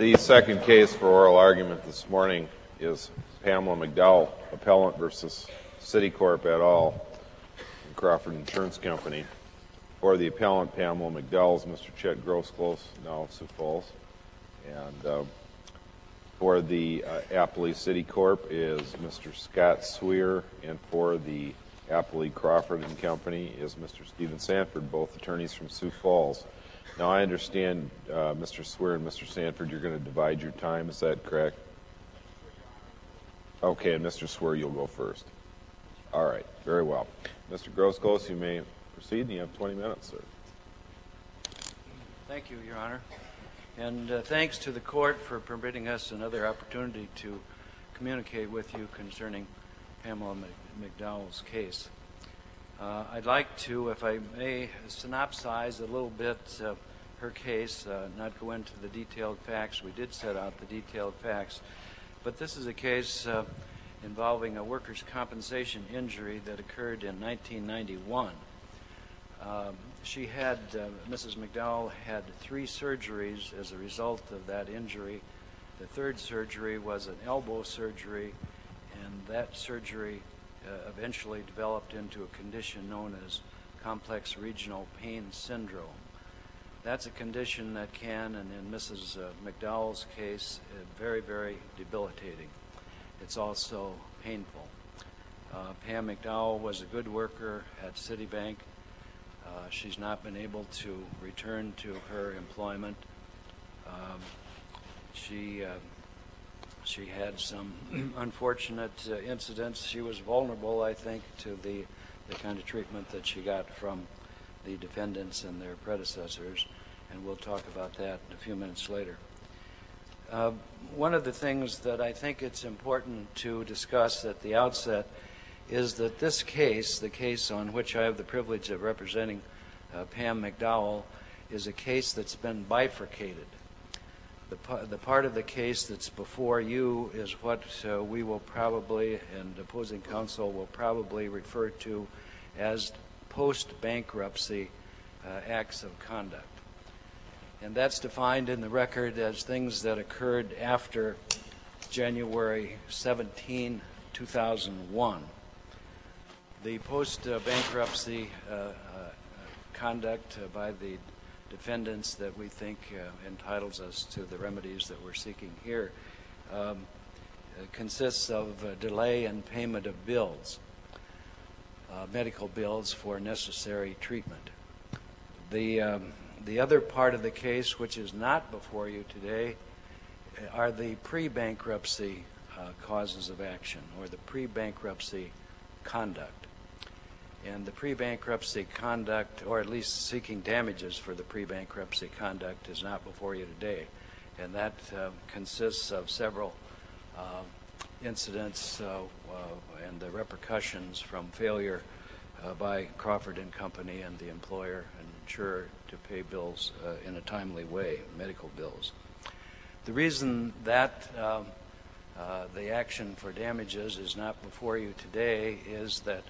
The second case for oral argument this morning is Pamela McDowell, appellant versus Citicorp et al. And Crawford Insurance Company. For the appellant, Pamela McDowell, is Mr. Chet Grosclose, now of Sioux Falls. And for the appellee Citicorp is Mr. Scott Swear, and for the appellee Crawford and Company is Mr. Stephen Sanford, both attorneys from Sioux Falls. Now, I understand, Mr. Swear and Mr. Sanford, you're going to divide your time. Is that correct? Okay, and Mr. Swear, you'll go first. All right, very well. Mr. Grosclose, you may proceed, and you have 20 minutes, sir. Thank you, Your Honor. And thanks to the court for permitting us another opportunity to communicate with you concerning Pamela McDowell's case. I'd like to, if I may, synopsize a little bit her case, not go into the detailed facts. We did set out the detailed facts, but this is a case involving a workers' compensation injury that occurred in 1991. Mrs. McDowell had 3 surgeries as a result of that injury. The third surgery was an elbow surgery, and that surgery eventually developed into a condition known as complex regional pain syndrome. That's a condition that can, and in Mrs. McDowell's case, very, very debilitating. It's also painful. Pam McDowell was a good worker at Citibank. She's not been able to return to her employment. She had some unfortunate incidents. She was vulnerable, I think, to the kind of treatment that she got from the defendants and their predecessors, and we'll talk about that a few minutes later. One of the things that I think it's important to discuss at the outset is that this case, the case on which I have the privilege of representing Pam McDowell, is a case that's been bifurcated. The part of the case that's before you is what we will probably, and opposing counsel will probably refer to as post-bankruptcy acts of conduct. And that's defined in the record as things that occurred after January 17, 2001. The post-bankruptcy conduct by the defendants that we think entitles us to the remedies that we're seeking here consists of delay in payment of bills, medical bills for necessary treatment. The other part of the case, which is not before you today, are the pre-bankruptcy causes of action, or the pre-bankruptcy conduct. And the pre-bankruptcy conduct, or at least seeking damages for the pre-bankruptcy conduct, is not before you today. And that consists of several incidents and the repercussions from failure by Crawford and Company and the employer and insurer to pay bills in a timely way, medical bills. The reason that the action for damages is not before you today is that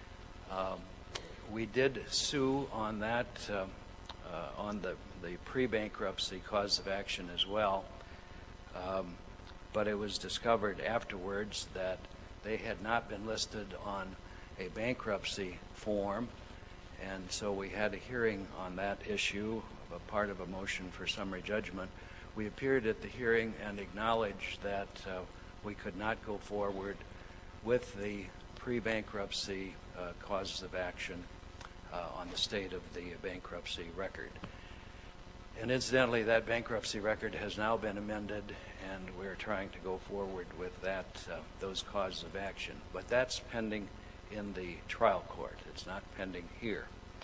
we did sue on that, on the pre-bankruptcy cause of action as well, but it was discovered afterwards that they had not been listed on a bankruptcy form, and so we had a hearing on that issue, a part of a motion for summary judgment. We appeared at the hearing and acknowledged that we could not go forward with the pre-bankruptcy causes of action on the state of the bankruptcy record. And incidentally, that bankruptcy record has now been amended, and we're trying to go forward with that, those causes of action. But that's pending in the trial court. It's not pending here.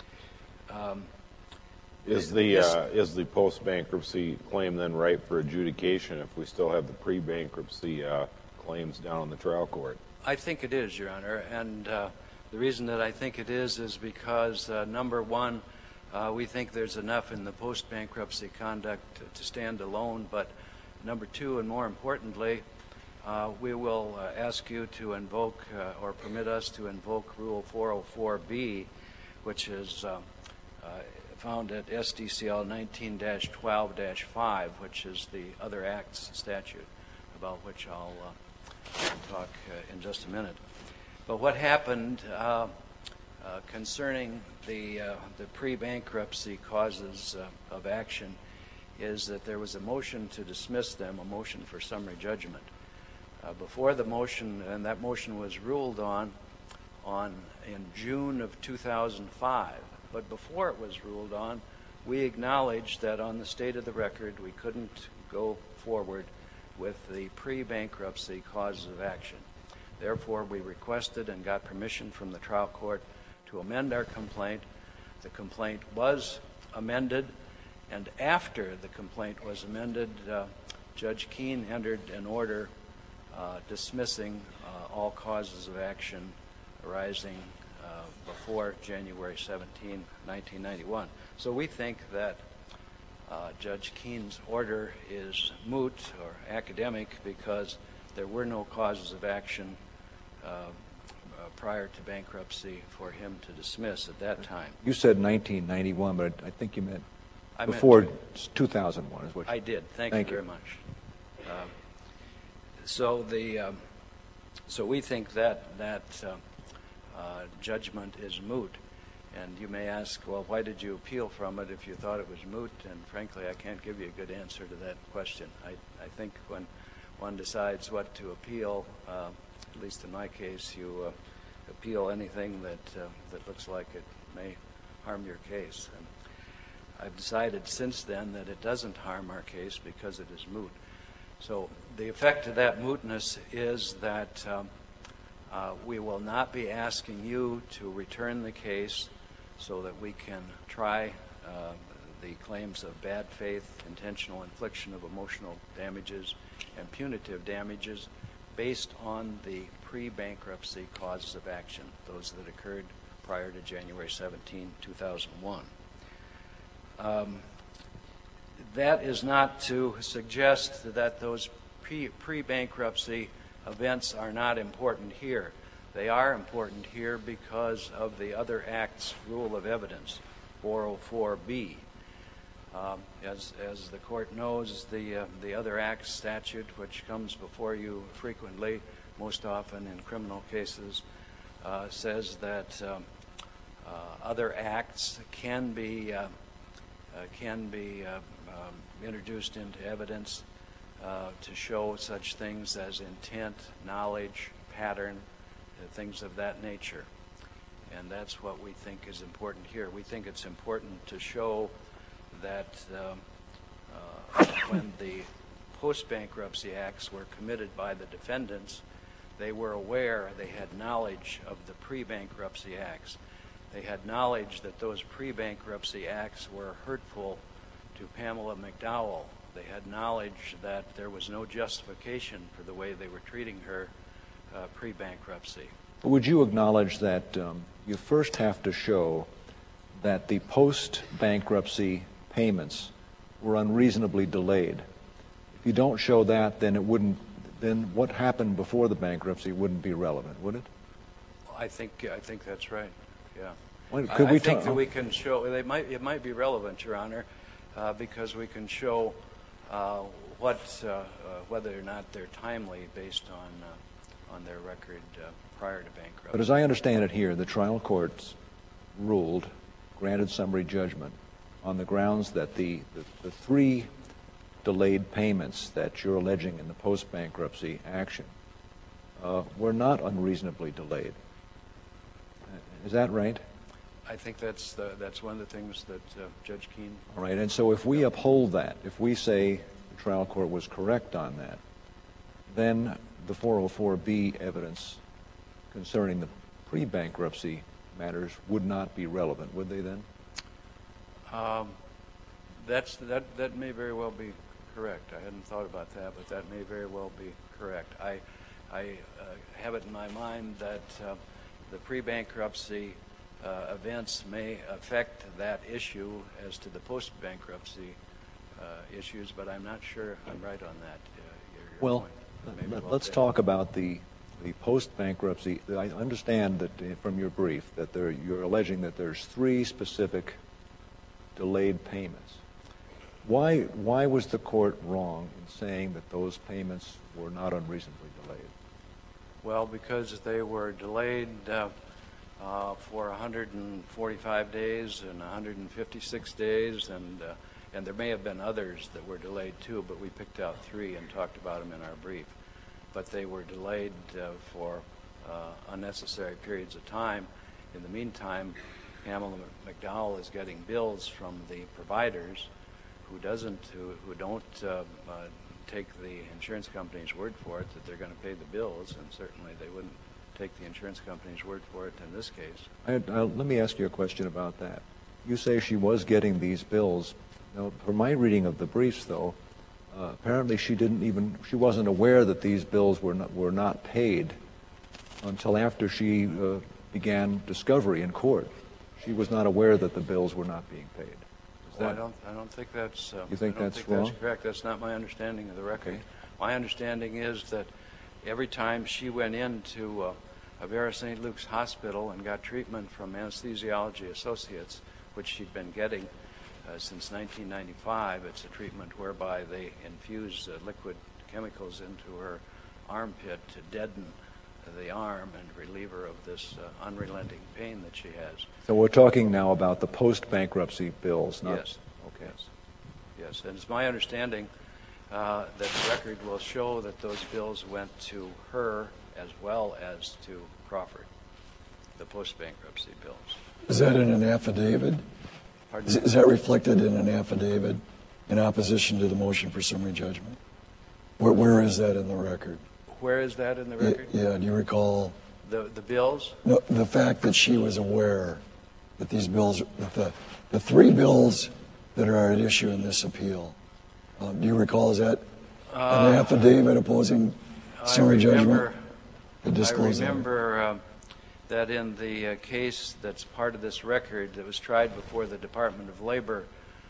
Is the post-bankruptcy claim then ripe for adjudication if we still have the pre-bankruptcy claims down in the trial court? I think it is, Your Honor, and the reason that I think it is because, number one, we think there's enough in the post-bankruptcy conduct to stand alone, but number two, and more importantly, we will ask you to invoke or permit us to invoke Rule 404B, which is found at SDCL 19-12-5, which is the other acts statute, about which I'll talk in just a minute. But what happened concerning the pre-bankruptcy causes of action is that there was a motion to dismiss them, a motion for summary judgment. Before the motion, and that motion was ruled on in June of 2005, but before it was ruled on, we acknowledged that on the state of the record we couldn't go forward with the pre-bankruptcy causes of action. Therefore, we requested and got permission from the trial court to amend our complaint. The complaint was amended, and after the complaint was amended, Judge Keene entered an order dismissing all causes of action arising before January 17, 1991. So we think that Judge Keene's order is moot or academic because there were no causes of action prior to bankruptcy for him to dismiss at that time. You said 1991, but I think you meant before 2001 is what you I did. Thank you very much. So we think that judgment is moot. And you may ask, well, why did you appeal from it if you thought it was moot? And frankly, I can't give you a good answer to that question. I think when one decides what to appeal, at least in my case, you appeal anything that looks like it may harm your case. And I've decided since then that it doesn't harm our case because it is moot. So the effect of that mootness is that we will not be asking you to return the case so that we can try the claims of bad faith, intentional infliction of emotional damages, and punitive damages based on the pre-bankruptcy causes of action, those that occurred prior to January 17, 2001. That is not to suggest that those pre-bankruptcy events are not important here. They are important here because of the other act's rule of evidence, 404B. As the court knows, the other act statute, which comes before you frequently, most often in criminal cases, says that other acts can be introduced into evidence to show such things as intent, knowledge, pattern, things of that nature. And that's what we think is important here. We think it's important to show that when the post-bankruptcy acts were committed by the defendants, they were aware, they had knowledge of the pre-bankruptcy acts. They had knowledge that those pre-bankruptcy acts were hurtful to Pamela McDowell. They had knowledge that there was no justification for the way they were treating her pre-bankruptcy. Would you acknowledge that you first have to show that the post-bankruptcy payments were unreasonably delayed? If you don't show that, then then what happened before the bankruptcy wouldn't be relevant, would it? I think that's right. Yeah. Well, I think that we can show it might be relevant, Your Honor, because we can show whether or not they're timely based on their record prior to bankruptcy. But as I understand it here, the trial courts granted summary judgment on the grounds that the three delayed payments that you're alleging in the post-bankruptcy action were not unreasonably delayed. Is that right? I think that's one of the things that Judge Keene... All right, and so if we uphold that, if we say the trial court was correct on that, then the 404B evidence concerning the pre-bankruptcy matters would not be relevant, would they then? That may very well be correct. I hadn't thought about that, but that may very well be correct. I have it in my mind that the pre-bankruptcy events may affect that issue as to the post-bankruptcy issues, but I'm not sure I'm right on that. Well, let's talk about the post-bankruptcy. I understand that from your brief that you're alleging that there's three specific delayed payments. Why was the court wrong in saying that those payments were not unreasonably delayed? Well, because they were delayed for 145 days and 156 days, and there may have been others that were delayed too, but we picked out 3 and talked about them in our brief. But they were delayed for unnecessary periods of time. In the meantime, Pamela McDowell is getting bills from the providers who don't take the insurance company's word for it that they're going to pay the bills, and certainly they wouldn't take the insurance company's word for it in this case. Let me ask you a question about that. You say she was getting these bills. Now, from my reading of the briefs, though, apparently she wasn't aware that these bills were not paid until after she began discovery in court. She was not aware that the bills were not being paid. I don't think that's. You think that's wrong? wrong? That's correct. That's not my understanding of the record. Okay. My understanding is that every time she went into Avera St. Luke's Hospital and got treatment from Anesthesiology Associates, which she'd been getting since 1995, it's a treatment whereby they infuse liquid chemicals into her armpit to deaden the arm and relieve her of this unrelenting pain that she has. So we're talking now about the post-bankruptcy bills, not... Yes. Okay. Yes, and it's my understanding that the record will show that those bills went to her as well as to Crawford, the post-bankruptcy bills. Is that in an affidavit? Pardon? Is that reflected in an affidavit in opposition to the motion for summary judgment? Where is that in the record? Where is that in the record? Yeah, do you recall? The bills? No, the fact that she was aware that these bills, that the 3 bills that are at issue in this appeal, do you recall, is that an affidavit opposing summary judgment? I remember that in the case that's part of this record that was tried before the Department of Labor,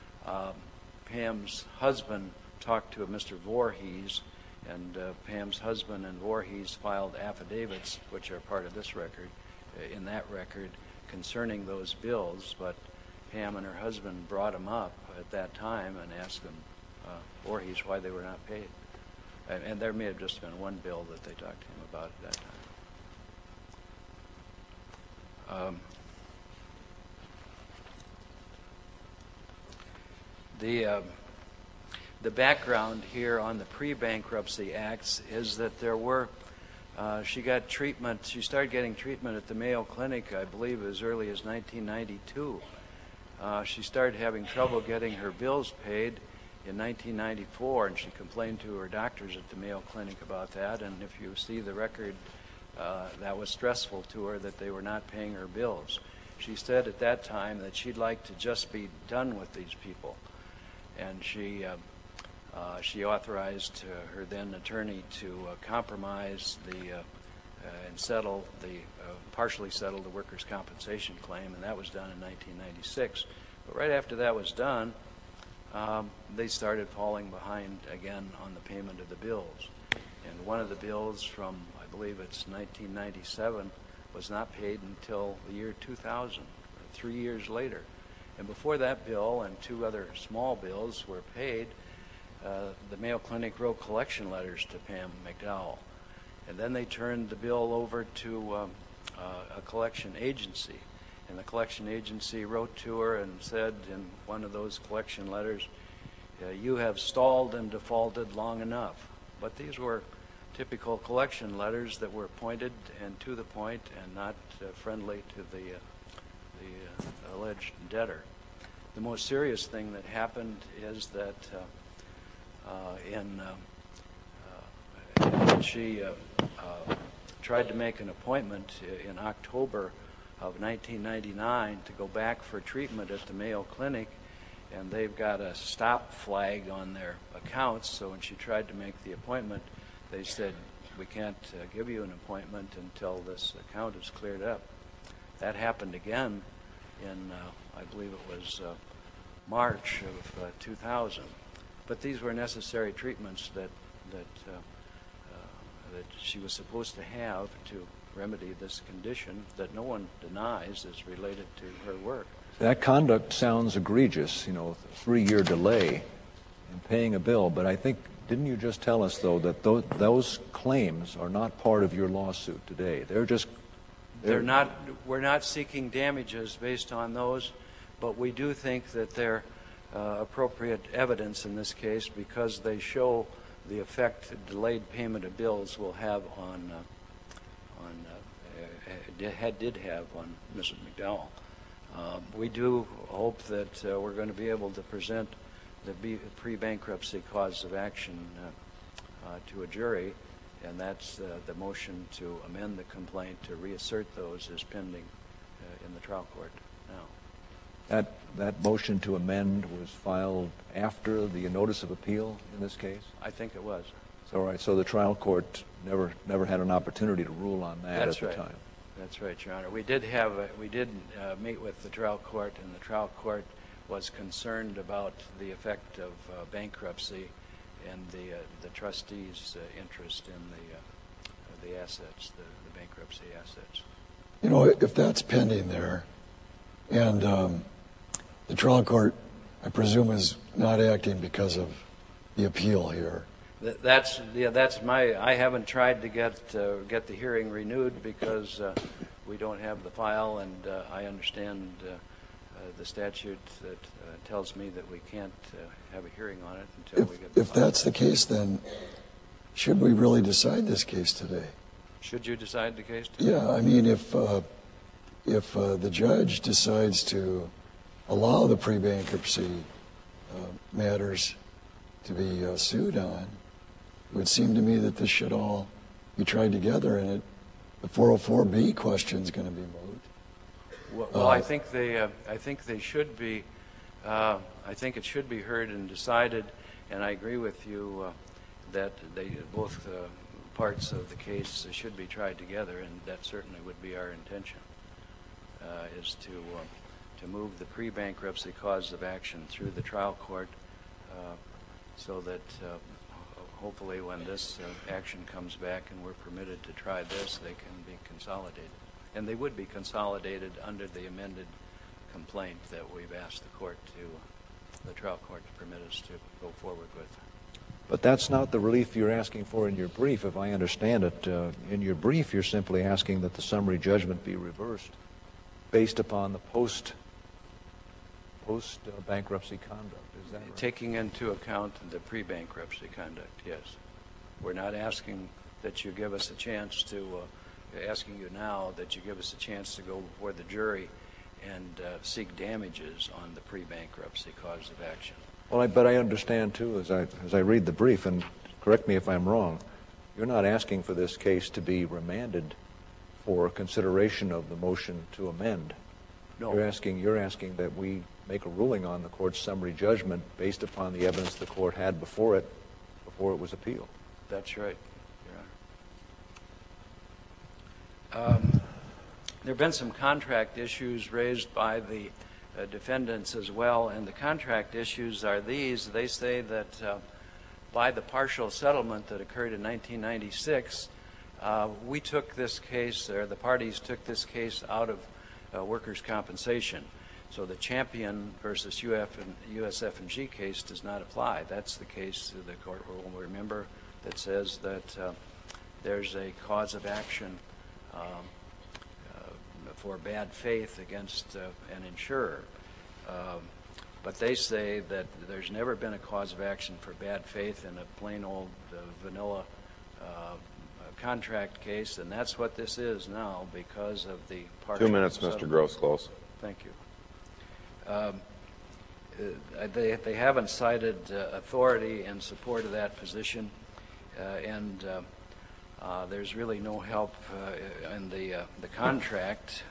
Pam's husband talked to a Mr. Voorhees, and Pam's husband and Voorhees filed affidavits, which are part of this record, in that record, concerning those bills, but Pam and her husband brought them up at that time and asked them, Voorhees, why they were not paid. And there may have just been one bill that they talked to him about at that time. The background here on the pre-bankruptcy acts is that there were, she got treatment, she started getting treatment at the Mayo Clinic, I believe, as early as 1992. She started having trouble getting her bills paid in 1994, and she complained to her doctors at the Mayo Clinic about that, and if you see the record, that was stressful to her that they were not paying her bills. She said at that time that she'd like to just be done with these people, and she authorized her then attorney to compromise and settle partially settle the workers' compensation claim, and that was done in 1996. But right after that was done, they started falling behind again on the payment of the bills. And one of the bills from, I believe it's 1997, was not paid until the year 2000, 3 years later. And before that bill and 2 other small bills were paid, the Mayo Clinic wrote collection letters to Pam McDowell. And then they turned the bill over to a collection agency. And the collection agency wrote to her and said in one of those collection letters, you have stalled and defaulted long enough. But these were typical collection letters that were pointed and to the point and not friendly to the alleged debtor. The most serious thing that happened is that she tried to make an appointment in October of 1999 to go back for treatment at the Mayo Clinic, and they've got a stop flag on their accounts, so when she tried to make the appointment, they said, we can't give you an appointment until this account is cleared up. That happened again in, I believe it was March of 2000. But these were necessary treatments that she was supposed to have to remedy this condition that no one denies is related to her work. That conduct sounds egregious, 3-year delay in paying a bill, but I think, didn't you just tell us, though, that those claims are not part of your lawsuit today? We're not seeking damages based on those, but we do think that they're appropriate evidence in this case because they show the effect delayed payment of bills will have did have on Mrs. McDowell. We do hope that we're going to be able to present the pre-bankruptcy cause of action to a jury, and that's the motion to amend the complaint to reassert those is pending in the trial court now. That motion to amend was filed after the notice of appeal in this case? I think it was. All right, so the trial court never had an opportunity to rule on that at the time. That's right, Your Honor. We did meet with the trial court, and the trial court was concerned about the effect of bankruptcy and the trustees' interest in the assets, the bankruptcy assets. If that's pending there, and the trial court, I presume, is not acting because of the appeal here. I haven't tried to get the hearing renewed because we don't have the file, and I understand the statute that tells me that we can't have a hearing on it until we get the file. If that's the case, then should we really decide this case today? Should you decide the case today? Yeah, I mean, if the judge decides to allow the pre-bankruptcy matters to be sued on, it would seem to me that this should all be tried together, and the 404B question is going to be moved. Well, I think they should be. I think it should be heard and decided, and I agree with you that both parts of the case should be tried together, and that certainly would be our intention, is to move the pre-bankruptcy cause of action through the trial court, so that hopefully when this action comes back and we're permitted to try this, they can be consolidated. And they would be consolidated under the amended complaint that we've asked the trial court to permit us to go forward with. But that's not the relief you're asking for in your brief, if I understand it. In your brief, you're simply asking that the summary judgment be reversed based upon the post-bankruptcy conduct. Is that right? Taking into account the pre-bankruptcy conduct, yes. We're not asking that you give us a chance to, asking you now that you give us a chance to go before the jury and seek damages on the pre-bankruptcy cause of action. Well, but I understand, too, as I read the brief, and correct me if I'm wrong, you're not asking for this case to be remanded for consideration of the motion to amend. No. You're asking that we make a ruling on the court's summary judgment based upon the evidence the court had before it was appealed. That's right, Your Honor. There have been some contract issues raised by the defendants as well, and the contract issues are these. They say that by the partial settlement that occurred in 1996, we took this case, or the parties took this case out of workers' compensation. So the Champion versus USF&G case does not apply. That's the case the court will remember that says that there's a cause of action for bad faith against an insurer. But they say that there's never been a cause of action for bad faith in a plain old vanilla contract case, and that's what this is now because of the partial 2 minutes, settlement. Mr. Grosclose. Thank you. They haven't cited authority in support of that position, and there's really no help in the contract.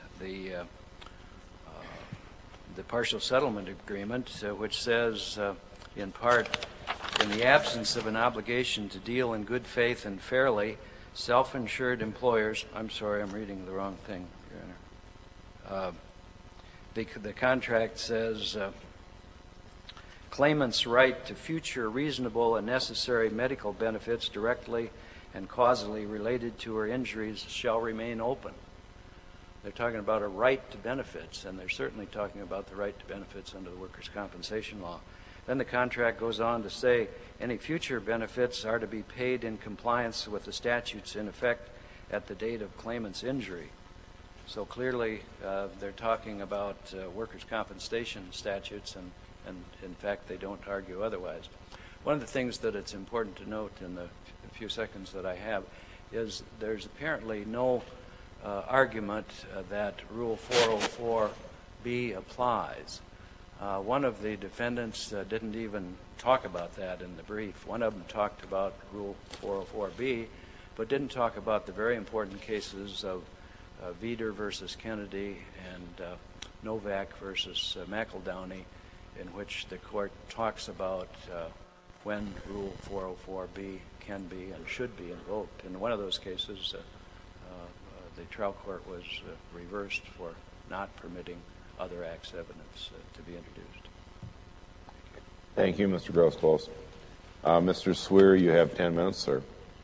The partial settlement agreement, which says, in part, in the absence of an obligation to deal in good faith and fairly, self-insured employers, I'm sorry, I'm reading the wrong thing, Your Honor. The contract says, claimant's right to future reasonable and necessary medical benefits directly and causally related to her injuries shall remain open. They're talking about a right to benefits, and they're certainly talking about the right to benefits under the workers' compensation law. Then the contract goes on to say any future benefits are to be paid in compliance with the statutes in effect at the date of claimant's injury. So clearly they're talking about workers' compensation statutes, and in fact they don't argue otherwise. One of the things that it's important to note in the few seconds that I have is there's apparently no argument that Rule 404B applies. One of the defendants didn't even talk about that in the brief. One of them talked about Rule 404B, but didn't talk about the very important cases of Vieder versus Kennedy and Novak versus McEldowney, in which the court talks about when Rule 404B can be and should be invoked. In one of those cases, the trial court was reversed for not permitting other acts evidence to be introduced. Thank you, Mr. Grosclose. Mr. Swear, you have 10 minutes, sir.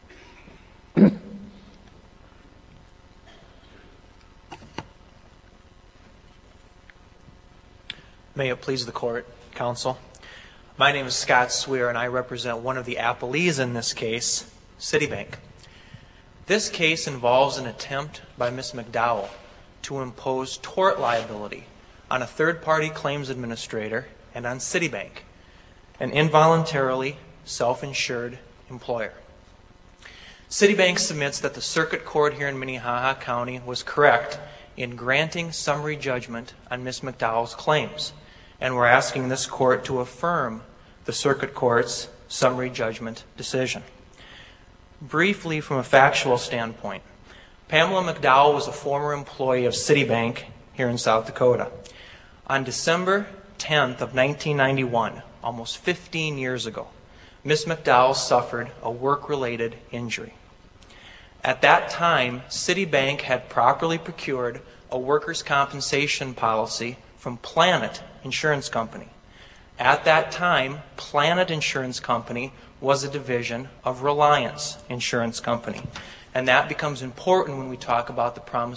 May it please the court, counsel. My name is Scott Swear, and I represent one of the appellees in this case, Citibank. This case involves an attempt by Ms. McDowell to impose tort liability on a third-party claims administrator and on Citibank, an involuntarily self-insured employer. Citibank submits that the circuit court here in Minnehaha County was correct in granting summary judgment on Ms. McDowell's claims, and we're asking this court to affirm the circuit court's summary judgment decision. Briefly, from a factual standpoint, Pamela McDowell was a former employee of Citibank here in South Dakota. On December 10th of 1991, almost 15 years ago, Ms. McDowell suffered a work-related injury. At that time, Citibank had properly procured a workers' compensation policy from Planet Insurance Company. At that time, Planet Insurance Company was a division of Reliance Insurance Company. And that becomes important when we talk about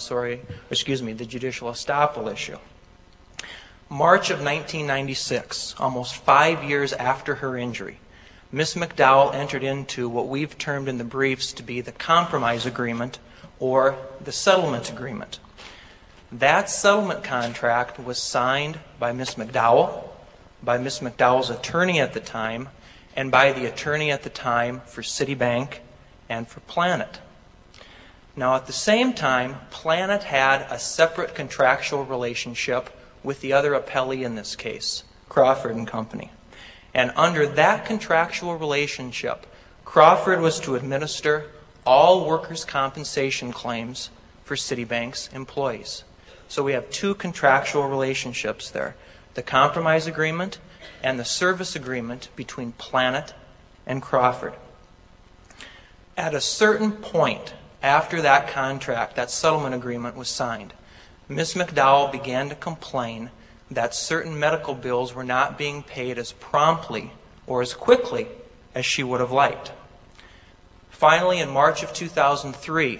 the judicial estoppel issue. March of 1996, almost 5 years after her injury, Ms. McDowell entered into what we've termed in the briefs to be the compromise agreement or the settlement agreement. That settlement contract was signed by Ms. McDowell, by Ms. McDowell's attorney at the time, and by the attorney at the time for Citibank and for Planet. Now, at the same time, Planet had a separate contractual relationship with the other appellee in this case, Crawford and Company. And under that contractual relationship, Crawford was to administer all workers' compensation claims for Citibank's employees. So we have two contractual relationships there, the compromise agreement and the service agreement between Planet and Crawford. At a certain point after that contract, that settlement agreement was signed, Ms. McDowell began to complain that certain medical bills were not being paid as promptly or as quickly as she would have liked. Finally, in March of 2003,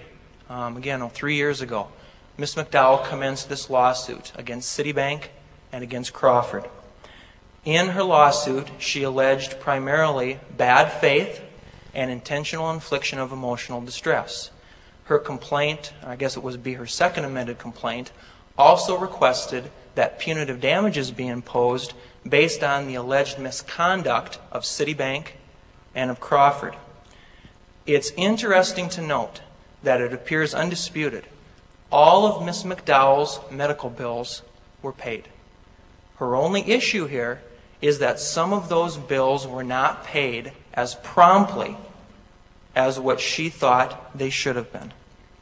3 years ago, Ms. McDowell commenced this lawsuit against Citibank and against Crawford. In her lawsuit, she alleged primarily bad faith and intentional infliction of emotional distress. Her complaint, I guess it would be her second amended complaint, also requested that punitive damages be imposed based on the alleged misconduct of Citibank and of Crawford. It's interesting to note that it appears undisputed all of Ms. McDowell's medical bills were paid. Her only issue here is that some of those bills were not paid as promptly as what she thought they should have been.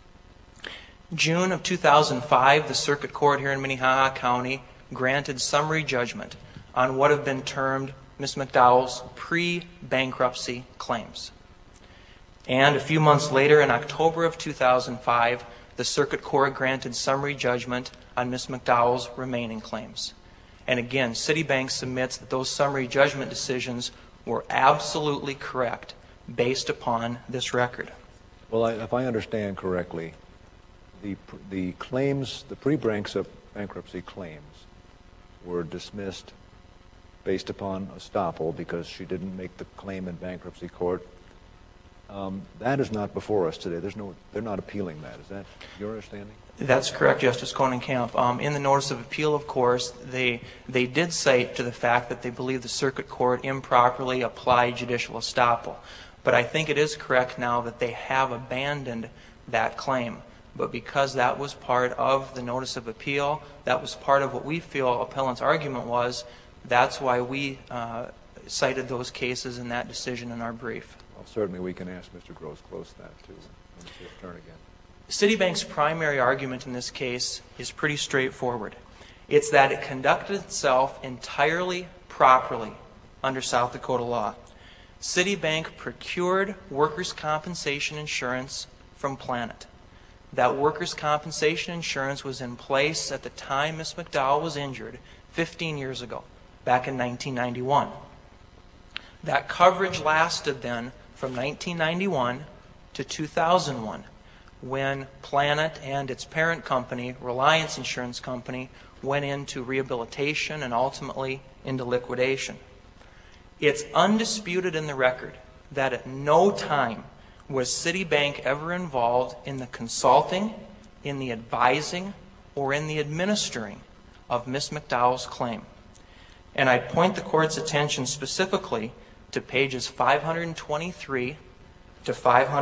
June of 2005, the Circuit Court here in Minnehaha County granted summary judgment on what have been termed Ms. McDowell's pre-bankruptcy claims. And a few months later, in October of 2005, the Circuit Court granted summary judgment on Ms. McDowell's remaining claims. And again, Citibank submits that those summary judgment decisions were absolutely correct based upon this record. Well, if I understand correctly, the claims, the pre-bankruptcy claims were dismissed based upon estoppel because she didn't make the claim in bankruptcy court. That is not before us today. They're not appealing that. Is that your understanding? That's correct, Justice Konenkamp. In the notice of appeal, of course, they did cite to the fact that they believe the circuit court improperly applied judicial estoppel. But I think it is correct now that they have abandoned that claim. But because that was part of the notice of appeal, that was part of what we feel appellant's argument was, that's why we cited those cases in that decision in our brief. Well, certainly we can ask Mr. Gross-Close that, too, when it's his turn again. Citibank's primary argument in this case is pretty straightforward. It's that it conducted itself entirely properly under South Dakota law. Citibank procured workers' compensation insurance from Planet. That workers' compensation insurance was in place at the time Ms. McDowell was injured 15 years ago, back in 1991. That coverage lasted then from 1991 to 2001, when Planet and its parent company, Reliance Insurance Company, went into rehabilitation and ultimately into liquidation. It's undisputed in the record that at no time was Citibank ever involved in the consulting, in the advising, or in the administering of Ms. McDowell's claim. And I point the Court's attention specifically to pages 523 to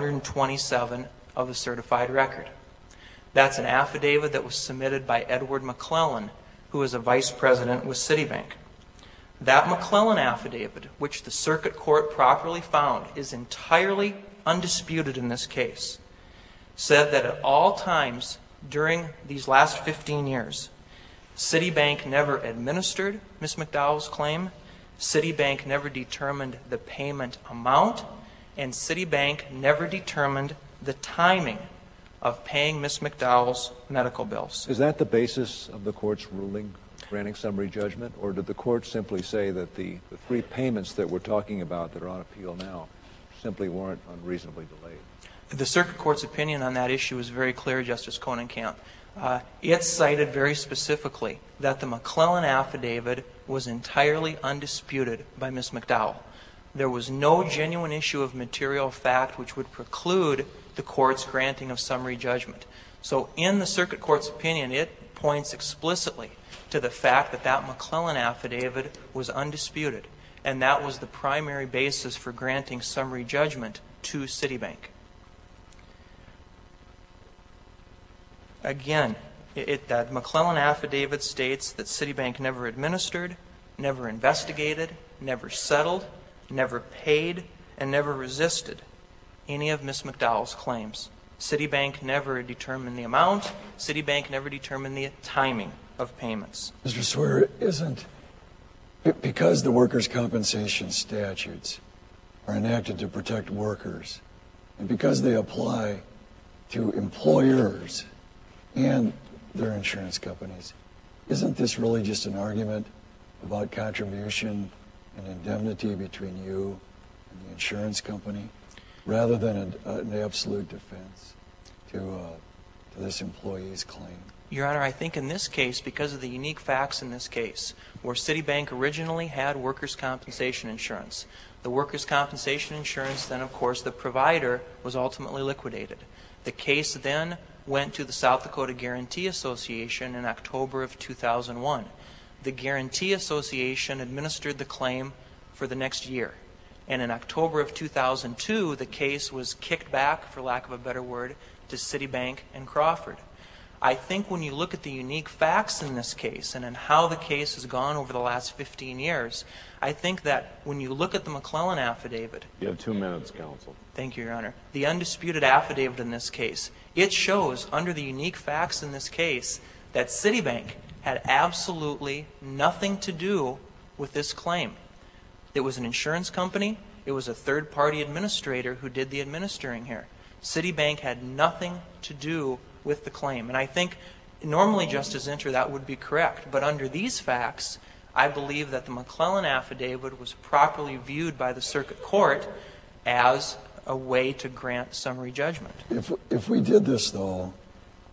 527 of the certified record. That's an affidavit that was submitted by Edward McClellan, who is a vice president with Citibank. That McClellan affidavit, which the circuit court properly found is entirely undisputed in this case, said that at all times during these last 15 years, Citibank never administered Ms. McDowell's claim, Citibank never determined the payment amount, and Citibank never determined the timing of paying Ms. McDowell's medical bills. Is that the basis of the Court's ruling granting summary judgment, or did the Court simply say that the three payments that we're talking about that are on appeal now simply weren't unreasonably delayed? The circuit court's opinion on that issue is very clear, Justice Konenkamp. It cited very specifically that the McClellan affidavit was entirely undisputed by Ms. McDowell. There was no genuine issue of material fact which would preclude the Court's granting of summary judgment. So in the circuit court's opinion, it points explicitly to the fact that that McClellan affidavit was undisputed, and that was the primary basis for granting summary judgment to Citibank. Again, that McClellan affidavit states that Citibank never administered, never investigated, never settled, never paid, and never resisted any of Ms. McDowell's claims. Citibank never determined the amount. Citibank never determined the timing of payments. Mr. Swear, because the workers' compensation statutes are enacted to protect workers, and because they apply to employers and their insurance companies, isn't this really just an argument about contribution and indemnity between you and the insurance company, rather than an absolute defense to this employee's claim? Your Honor, I think in this case, because of the unique facts in this case, where Citibank originally had workers' compensation insurance, the workers' compensation insurance then, of course, the provider was ultimately liquidated. The case then went to the South Dakota Guarantee Association in October of 2001. The Guarantee Association administered the claim for the next year. And in October of 2002, the case was kicked back, for lack of a better word, to Citibank and Crawford. I think when you look at the unique facts in this case and in how the case has gone over the last 15 years, I think that when you look at the McClellan affidavit... You have 2 minutes, counsel. Thank you, Your Honor. The undisputed affidavit in this case, it shows, under the unique facts in this case, that Citibank had absolutely nothing to do with this claim. It was an insurance company. It was a third-party administrator who did the administering here. Citibank had nothing to do with the claim. And I think normally, Justice Inter, that would be correct. But under these facts, I believe that the McClellan affidavit was properly viewed by the circuit court as a way to grant summary judgment. If we did this, though,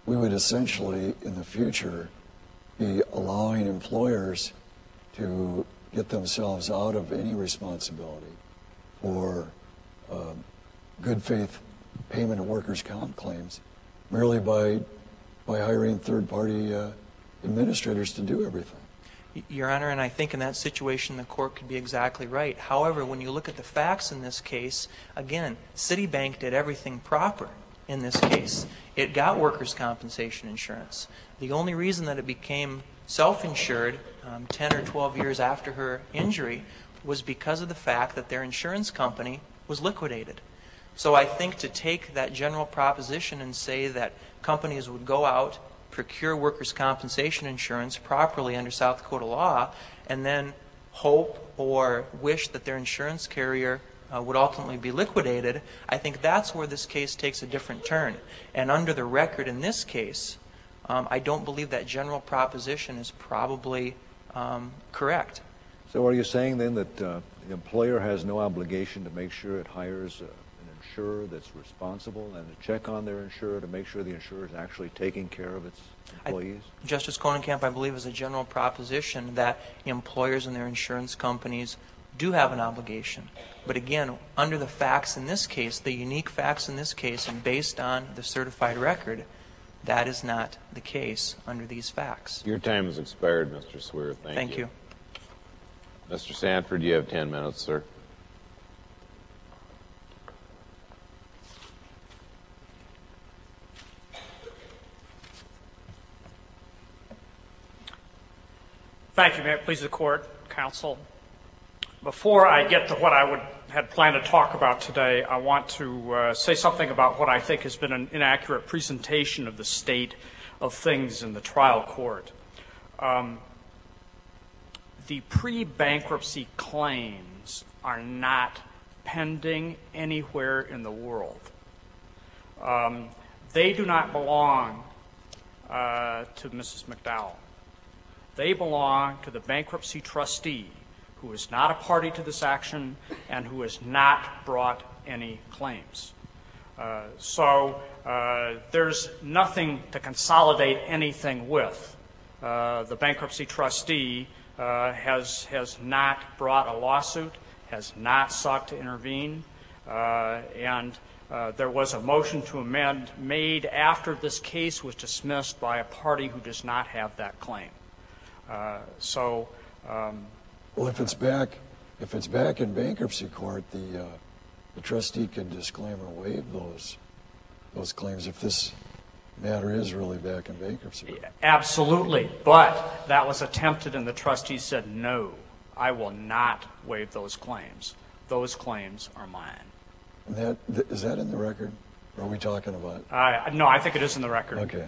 we would essentially, in the future, be allowing employers to get themselves out of any responsibility for good faith payment of workers' comp claims merely by hiring third-party administrators to do everything. Your Honor, and I think in that situation the court could be exactly right. However, when you look at the facts in this case, again, Citibank did everything proper in this case. It got workers' compensation insurance. The only reason that it became self-insured 10 or 12 years after her injury was because of the fact that their insurance company was liquidated. So I think to take that general proposition and say that companies would go out, procure workers' compensation insurance properly under South Dakota law, and then hope or wish that their insurance carrier would ultimately be liquidated, I think that's where this case takes a different turn. And under the record in this case, I don't believe that general proposition is probably correct. So are you saying then that the employer has no obligation to make sure it hires an insurer that's responsible and to check on their insurer to make sure the insurer is actually taking care of its employees? Justice Konenkamp, I believe, is a general proposition that employers and their insurance companies do have an obligation. But again, under the facts in this case, the unique facts in this case, and based on the certified record, that is not the case under these facts. Your time has expired, Mr. Swear. Thank you. Mr. Sanford, you have 10 minutes, sir. Thank you, Mayor. Please, the court, counsel. Before I get to what I had planned to talk about today, I want to say something about what I think has been an inaccurate presentation of the state of things in the trial court. The pre-bankruptcy claims are not pending anywhere in the world. They do not belong to Mrs. McDowell. They belong to the bankruptcy trustee, who is not a party to this action and who has not brought any claims. So there's nothing to consolidate anything with. The bankruptcy trustee has not brought a lawsuit, has not sought to intervene, and there was a motion to amend made after this case was dismissed by a party who does not have that claim. Well, if it's back in bankruptcy court, the trustee can disclaim or waive those claims if this matter is really back in bankruptcy court. Absolutely, but that was attempted, and the trustee said, no, I will not waive those claims. Those claims are mine. And is that in the record? Or are we talking about? No, I think it is in the record. Okay.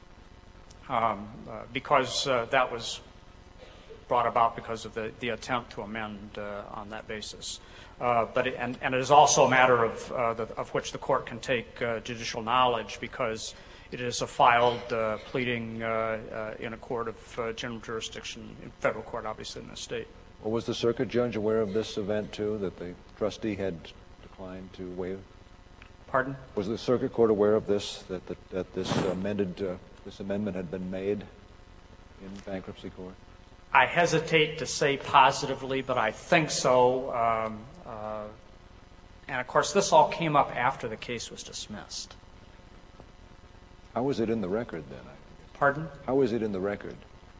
Because that was brought about because of the attempt to amend on that basis. But it is also a matter of which the court can take judicial knowledge, because it is a filed pleading in a court of general jurisdiction, in federal court, obviously, in the state. Well, was the circuit judge aware of this event, too, that the trustee had declined to waive? Pardon? Was the circuit court aware of this, that this amendment had been made in bankruptcy court? I hesitate to say positively, but I think so. And, of course, this all came up after the case was dismissed. How is it in the record, then? Pardon? How is it in the record?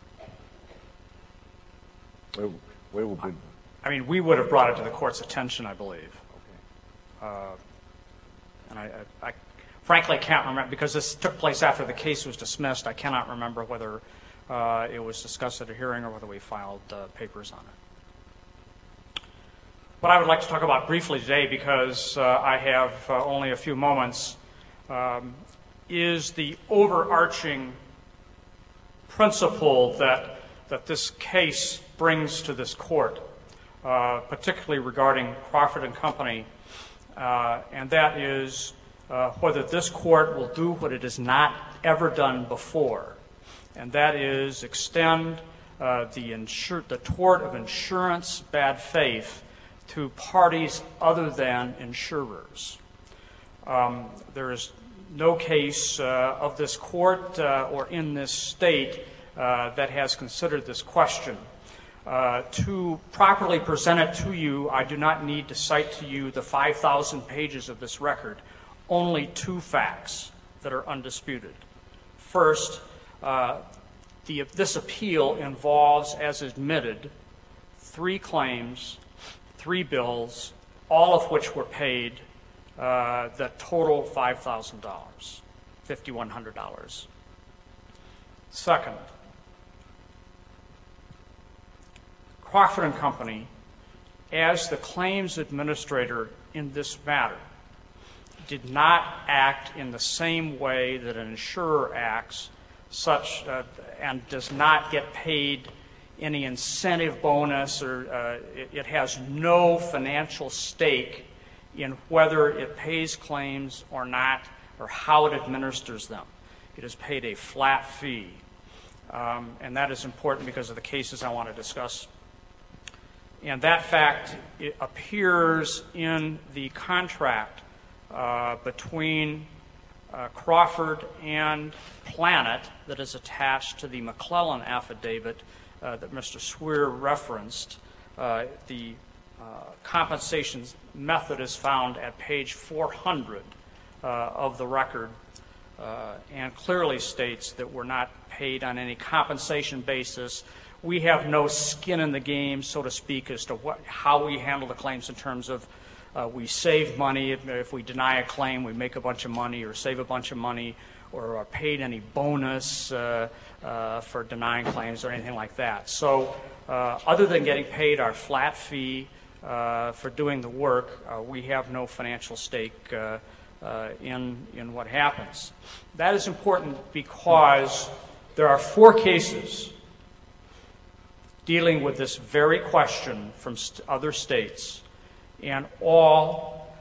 Where would we... I mean, we would have brought it to the court's attention, I believe. Okay. And I frankly can't remember, because this took place after the case was dismissed. I cannot remember whether it was discussed at a hearing or whether we filed papers on it. What I would like to talk about briefly today, because I have only a few moments, is the overarching principle that this case brings to this court, particularly regarding Crawford and Company, and that is whether this court will do what it has not ever done before, and that is extend the tort of insurance bad faith to parties other than insurers. There is no case of this court or in this state that has considered this question. To properly present it to you, I do not need to cite to you the 5,000 pages of this record, only 2 facts that are undisputed. First, this appeal involves, as admitted, 3 claims, 3 bills, all of which were paid that total $5,000, $5,100. Second, Crawford & Company, as the claims administrator in this matter, did not act in the same way that an insurer acts, and does not get paid any incentive bonus, or it has no financial stake in whether it pays claims or not, or how it administers them. It is paid a flat fee, and that is important because of the cases I want to discuss. And that fact, it appears in the contract between Crawford and Planet that is attached to the McClellan affidavit that Mr. Swear referenced. The compensation method is found at page 400 of the record, and clearly states that we're not paid on any compensation basis. We have no skin in the game, so to speak, as to how we handle the claims in terms of we save money. If we deny a claim, we make a bunch of money or save a bunch of money, or are paid any bonus for denying claims or anything like that. So other than getting paid our flat fee for doing the work, we have no financial stake in what happens. That is important because there are 4 cases dealing with this very question from other states, and all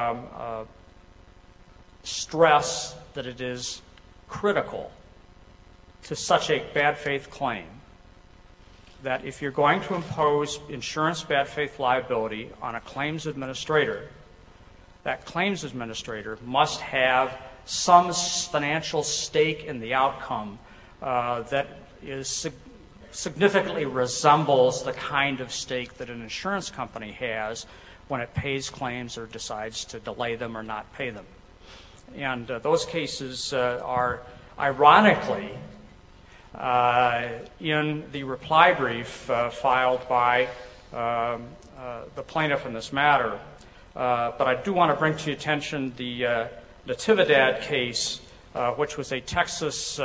stress that it is critical to such a bad faith claim that if you're going to impose insurance bad faith liability on a claims administrator, that claims administrator must have some financial stake in the outcome that is significantly resembles the kind of stake that an insurance company has when it pays claims or decides to delay them or not pay them. And those cases are ironically in the reply brief filed by the plaintiff in this matter. But I do want to bring to your attention the Natividad case, which was a Texas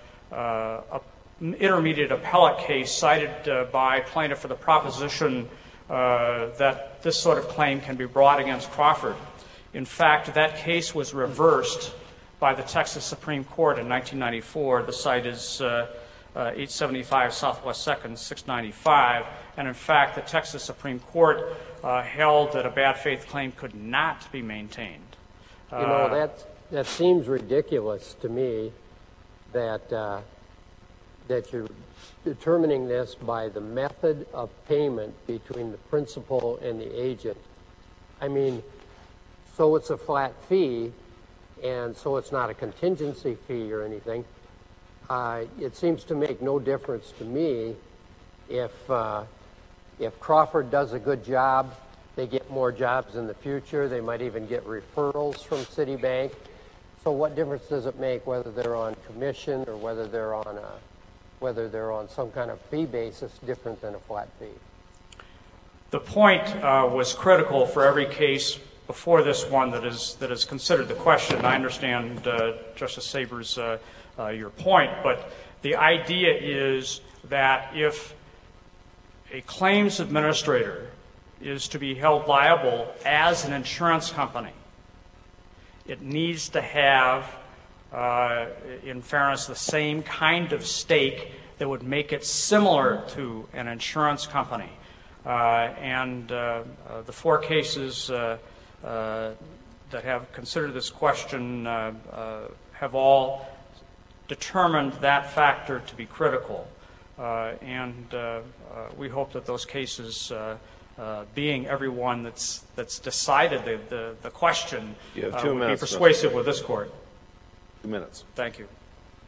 intermediate appellate case cited by plaintiff for the proposition that this sort of claim can be brought against Crawford. In fact, that case was reversed by the Texas Supreme Court in 1994. The site is 875 Southwest 2nd, 695. And in fact, the Texas Supreme Court held that a bad faith claim could not be maintained. You know, that seems ridiculous to me that that you're determining this by the method of payment between the principal and the agent. I mean, so it's a flat fee, and so it's not a contingency fee or anything. It seems to make no difference to me if Crawford does a good job, they get more jobs in the future. They might even get referrals from Citibank. So what difference does it make whether they're on commission or whether they're on some kind of fee basis different than a flat fee? The point was critical for every case before this one that is considered the question. I understand, Justice Sabers, your point, but the idea is that if a claims administrator is to be held liable as an insurance company, it needs to have, in fairness, the same kind of stake that would make it similar to an insurance company. And the 4 cases that have considered this question have all determined that factor to be critical. And we hope that those cases, being everyone that's decided the question, You have 2 will be minutes, persuasive with this court. 2 minutes. Thank you.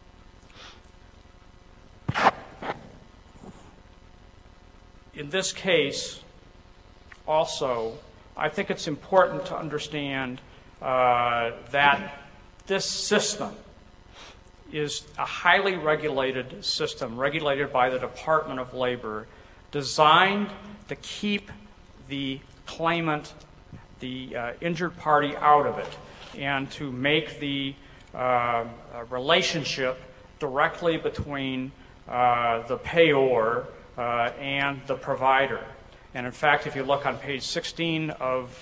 In this case, also, I think it's important to understand that this system is a highly regulated system, regulated by the Department of Labor, designed to keep the claimant, the injured party, out of it, and to make the relationship directly between the payor and the provider. And in fact, if you look on page 16 of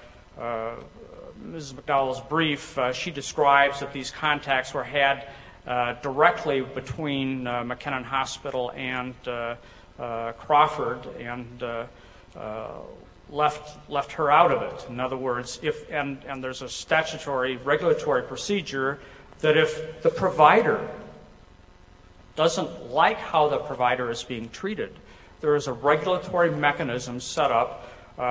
Mrs. McDowell's brief, she describes that these contacts were had directly between McKinnon Hospital and Crawford, and left her out of it. In other words, and there's a statutory regulatory procedure that if the provider doesn't like how the provider is being treated, there is a regulatory mechanism set up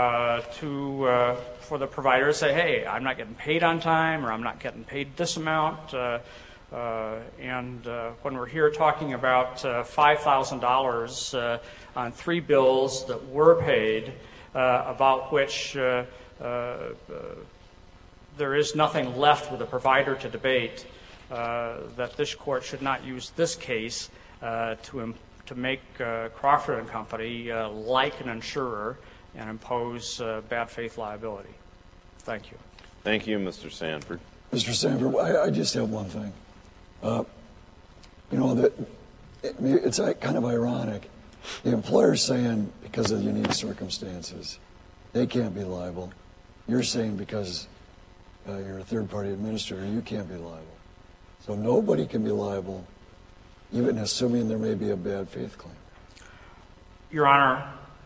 for the provider to say, hey, I'm not getting paid on time, or I'm not getting paid this amount. And when we're here talking about $5,000 on 3 bills that were paid, about which there is nothing left with the provider to debate, that this court should not use this case to make Crawford and Company like an insurer and impose bad faith liability. Thank you. Thank you, Mr. Sanford. Mr. Sanford, I just have one thing. It's kind of ironic. The employer's saying because of unique circumstances, they can't be liable. You're saying because you're a third-party administrator, you can't be liable. So nobody can be liable, even assuming there may be a bad faith claim. Your Honor,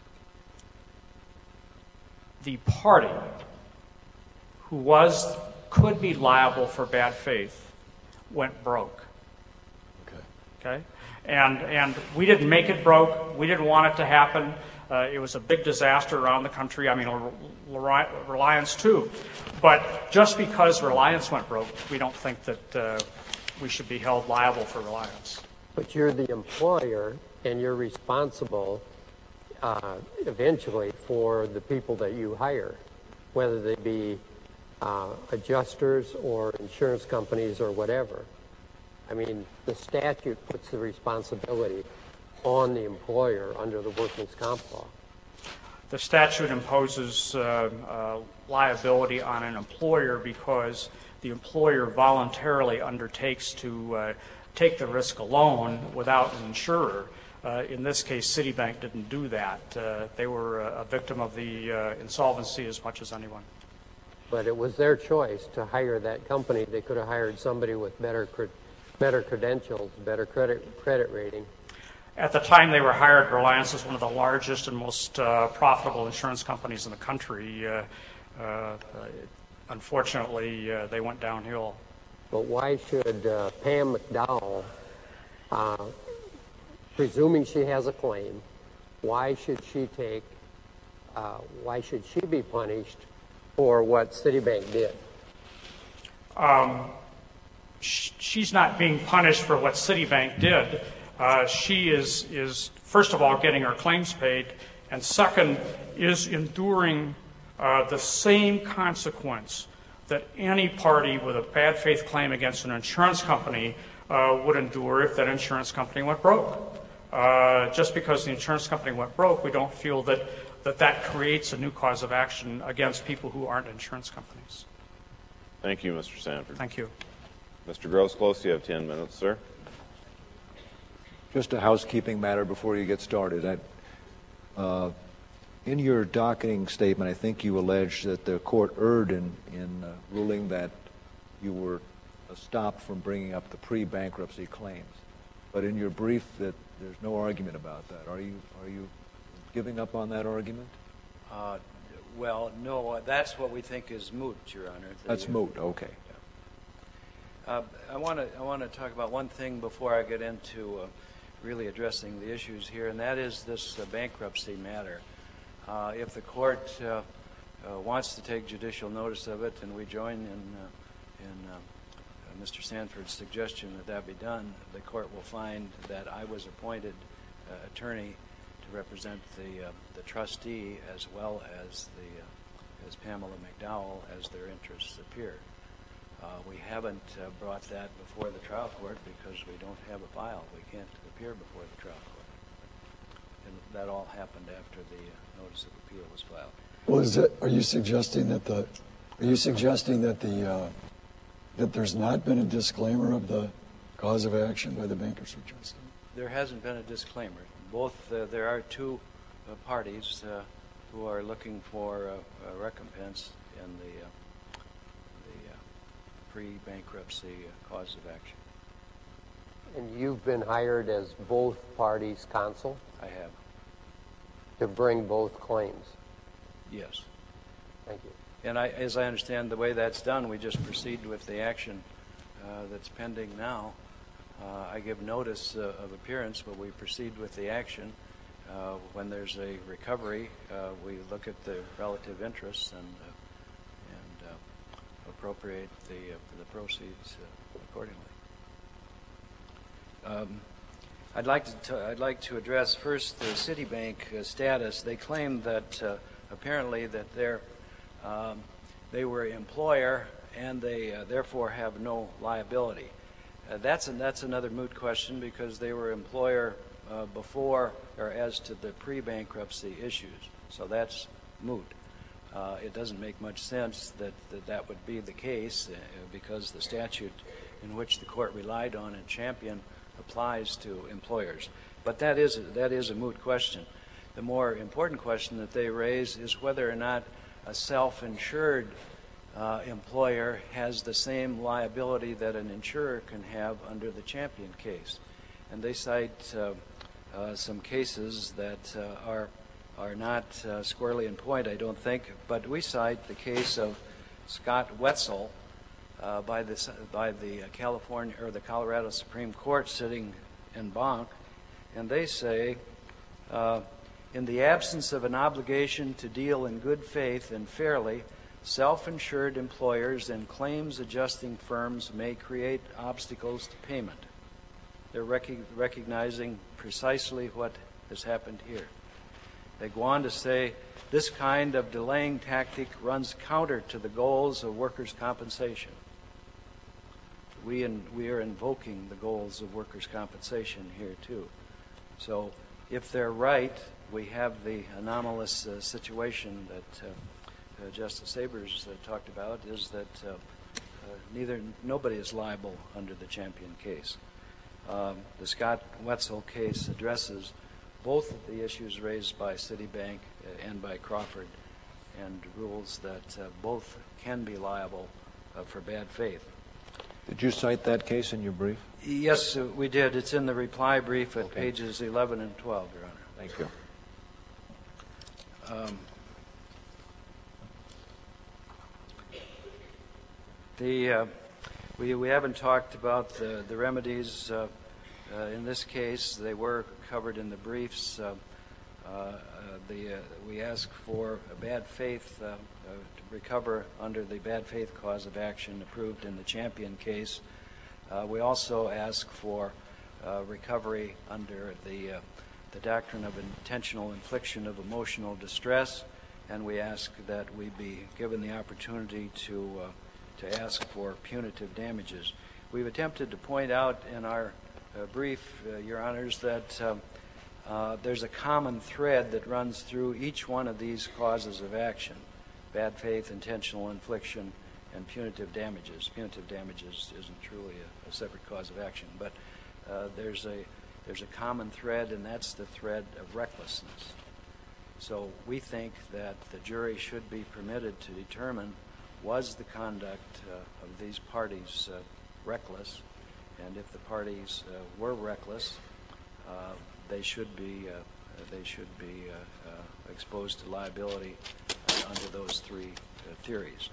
the party who could be liable for bad faith went broke. Okay? And we didn't make it broke. We didn't want it to happen. It was a big disaster around the country. I mean, Reliance too. But just because Reliance went broke, we don't think that we should be held liable for Reliance. But you're the employer, and you're responsible eventually for the people that you hire, whether they be adjusters or insurance companies or whatever. I mean, the statute puts the responsibility on the employer under the Workman's Comp Law. The statute imposes liability on an employer because the employer voluntarily undertakes to take the risk alone without an insurer. In this case, Citibank didn't do that. They were a victim of the insolvency as much as anyone. But it was their choice to hire that company. They could have hired somebody with better credentials, better credit rating. At the time they were hired, Reliance was one of the largest and most profitable insurance companies in the country. Unfortunately, they went downhill. But why should Pam McDowell, presuming she has a claim, why should she be punished for what Citibank did? She's not being punished for what Citibank did. She is, first of all, getting her claims paid, and second, is enduring the same consequence that any party with a bad faith claim against an insurance company would endure if that insurance company went broke. Just because the insurance company went broke, we don't feel that creates a new cause of action against people who aren't insurance companies. Thank you, Mr. Sanford. Thank you. Mr. Grosclose, you have 10 minutes, sir. Just a housekeeping matter before you get started. In your docketing statement, I think you alleged that the court erred in ruling that you were stopped from bringing up the pre-bankruptcy claims. But in your brief, that there's no argument about that. Are you giving up on that argument? Well, no. That's what we think is moot, Your Honor. That's moot. Okay. I want to talk about one thing before I get into really addressing the issues here, and that is this bankruptcy matter. If the court wants to take judicial notice of it, and we join in Mr. Sanford's suggestion that that be done, the court will find that I was appointed attorney to represent the trustee as well as as Pamela McDowell as their interests appear. We haven't brought that before the trial court because we don't have a file. We can't appear before the trial court. And that all happened after the notice of appeal was filed. Well, are you suggesting that that there's not been a disclaimer of the cause of action by the bankruptcy trustee? There hasn't been a disclaimer. There are two parties who are looking for a recompense in the pre-bankruptcy cause of action. And you've been hired as both parties' counsel I have. to bring both claims? Yes. Thank you. And as I understand the way that's done, we just proceed with the action that's pending now. I give notice of appearance, but we proceed with the action. When there's a recovery, we look at the relative interests and appropriate the proceeds accordingly. I'd like to address first the Citibank status. They claim that apparently that they were employer and they therefore have no liability. That's another moot question because they were employer before or as to the pre-bankruptcy issues. So that's moot. It doesn't make much sense that would be the case because the statute in which the court relied on in Champion applies to employers. But that is a moot question. The more important question that they raise is whether or not a self-insured employer has the same liability that an insurer can have under the Champion case. And they cite some cases that are not squarely in point, I don't think, but we cite the case of Scott Wetzel by the California or the Colorado Supreme Court sitting in Bonk, and they say, in the absence of an obligation to deal in good faith and fairly, self-insured employers and claims adjusting firms may create obstacles to payment. They're recognizing precisely what has happened here. They go on to say, this kind of delaying tactic runs counter to the goals of workers' compensation. We are invoking the goals of workers' compensation here too. So if they're right, we have the anomalous situation that Justice Sabers talked about, is that nobody is liable under the Champion case. The Scott Wetzel case addresses both of the issues raised by Citibank and by Crawford and rules that both can be liable for bad faith. Did you cite that case in your brief? Yes, we did. It's in the reply brief at pages 11 and 12, Your Honor. Thank you. We haven't talked about the remedies in this case. They were covered in the briefs. We ask for a bad faith to recover under the bad faith cause of action approved in the Champion case. We also ask for recovery under the doctrine of intentional infliction of emotional distress, and we ask that we be given the opportunity to ask for punitive damages. We've attempted to point out in our brief, Your Honors, that there's a common thread that runs through each one of these causes of action: bad faith, intentional infliction, and punitive damages. Punitive damages isn't truly a separate cause of action, but there's a common thread, and that's the thread of recklessness. So we think that the jury should be permitted to determine, was the conduct of these parties reckless, and if the parties were reckless, they should be exposed to liability under those three theories.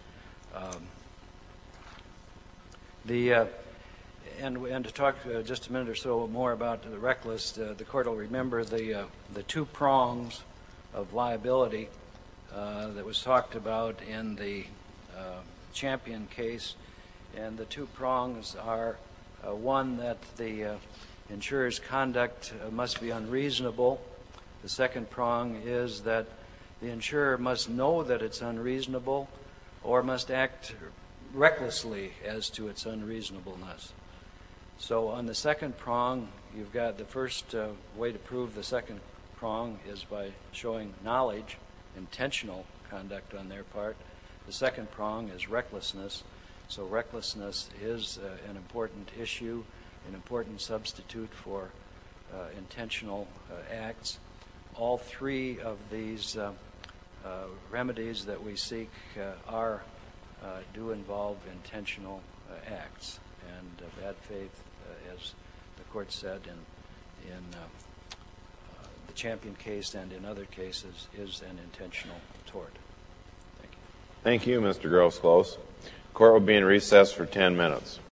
And to talk just a minute or so more about the reckless, the court will remember the two prongs of liability that was talked about in the Champion case, And the two prongs are, one, that the insurer's conduct must be unreasonable. The second prong is that the insurer must know that it's unreasonable or must act recklessly as to its unreasonableness. So on the second prong, you've got the first way to prove the second prong is by showing knowledge, intentional conduct on their part. The second prong is recklessness. So recklessness is an important issue, an important substitute for intentional acts. All three of these remedies that we seek do involve intentional acts, and bad faith, as the court said in the Champion case and in other cases, is an intentional tort. Thank you. Thank you, Mr. Grosclose. Court will be in recess for 10 minutes.